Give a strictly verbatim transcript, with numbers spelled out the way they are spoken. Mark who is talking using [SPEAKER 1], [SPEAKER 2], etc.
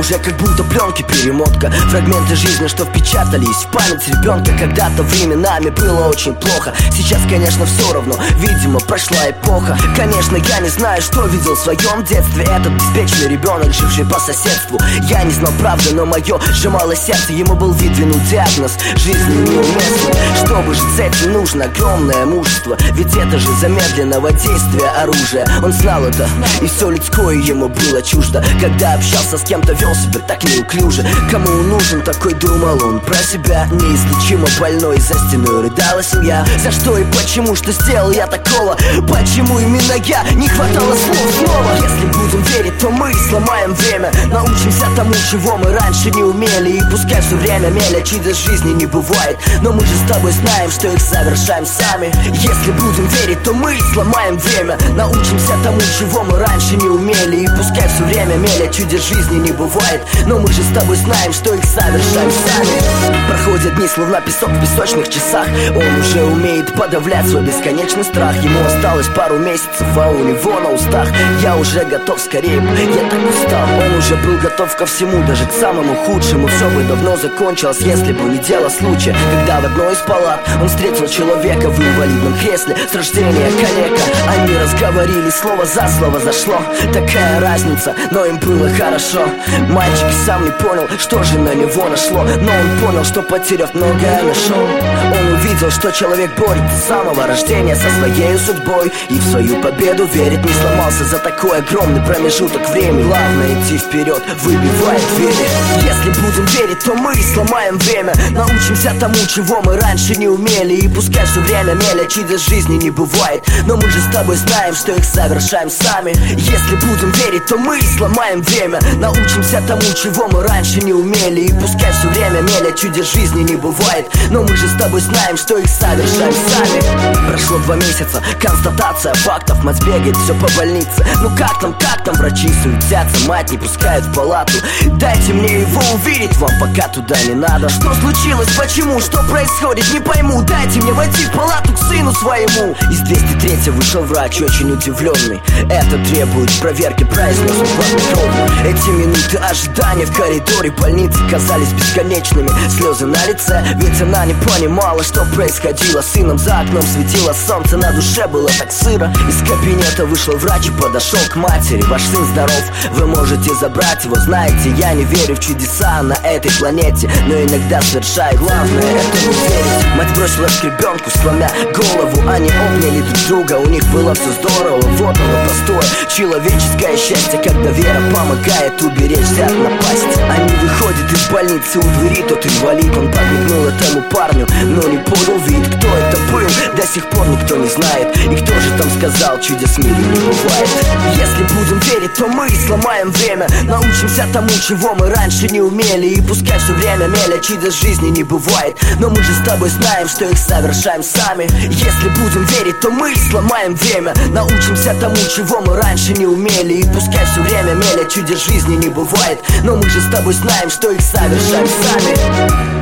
[SPEAKER 1] уже как будто пленки перемотка. Фрагменты жизни, что впечатались в память ребенка. Когда-то временами было очень плохо. Сейчас, конечно, все равно, видимо, прошла эпоха. Конечно, я не знаю, что видел в своем детстве этот беспечный ребенок, живший по соседству. Я не знал правды, но мое сжимало сердце. Ему был выдвинут диагноз жизни неуместный. Чтобы жить с этим, нужно огромное мужество, ведь это же замедленного действия оружие. Он знал это, и все людское ему было чуждо. Когда общался с кем-то, вел себя так неуклюже. Кому он нужен, такой думал он про себя. Неизлечимо больной, за стеной рыдала семья. За что и почему, что сделал я такого? Почему именно я? Не хватало слов снова. Если будем верить, то мы сломаем время. Научимся тому, чего мы раньше не умели. И пускай все время меля, чудес жизни не бывает, но мы же с тобой знаем, что их совершаем сами. Если будем верить, то мы сломаем время. Научимся тому, чего мы раньше не умели. И пускай все время меля, чудес жизни не бывает, но мы же с тобой знаем, что их совершаем сами. Проходят дни, словно песок в песочных часах. Он уже умеет подавлять свой бесконечный страх. Ему осталось пару месяцев, а у него на устах я уже готов скорее, я так устал. Он уже был готов ко всему, даже к самому худшему. Все бы давно закончилось, если бы не дело случая. Когда в одной из палат он встретил человека в инвалидном кресле, с рождения калека. Они разговорили, слово за слово зашло. Такая разница, но им было хорошо. Мальчик и сам не понял, что же на него нашло, но он понял, что потеряв многое нашел. Он увидел, что человек борется с самого рождения со своей судьбой и в свою победу верит. Не сломался за такой огромный промежуток времени. Главное идти вперед, выбивая двери. Если будем верить, то мы сломаем время. Научимся тому, чего мы раньше не умели. И пускай все время меля, чудес жизни не бывает, но мы же с тобой знаем, что их совершаем сами. Если будем верить, то мы сломаем время. Научимся тому, чего мы раньше не умели. И пускай все время меля, чудес жизни не бывает, но мы же с тобой знаем, что их совершаем сами. Прошло два месяца, констатация фактов. Мать бегает все по больнице. Ну как там, как там, врачи суетятся, мать не пускают в палату. Дайте мне его увидеть, вам пока туда не надо. Что случилось, почему, что происходит, не пойму. Дайте мне войти в палату к сыну своему. Из двести третьего вышел врач, очень удивленный. Это требует проверки, произнес он хладнокровно. Эти минуты ожидания в коридоре больницы казались бесконечными. Слезы на лице, ведь она не понимала, что происходило с сыном. За окном светило солнце, на душе было так сыро. Из кабинета вышел врач и подошел к матери. Ваш сын здоров, вы можете забрать его. Знаете, я не верю в чудеса на этой планете, но иногда совершаю. Главное это не верить. Мать бросилась к ребенку, сломя голову. Они обняли друг друга, у них было все здорово. Вот оно простое человеческое счастье, когда вера помогает уберечься от напасти. Они выходят из больницы, у двери тот инвалид. Он подмигнул этому парню, но не подал вид. Кто это был, до сих пор никто не знает. И кто же там сказал, чудес в мире не бывает. Если будем верить, то мы сломаем время. Научимся тому, чего мы раньше не умели. И пускай все время меля, чудес жизни не бывает, но мы же с тобой знаем, что их совершаем сами. Если будем верить, то мы сломаем время. Научимся тому, чего мы раньше не умели. И пускай все время меля, чудес жизни не бывает, но мы же с тобой знаем, что их совершаем сами.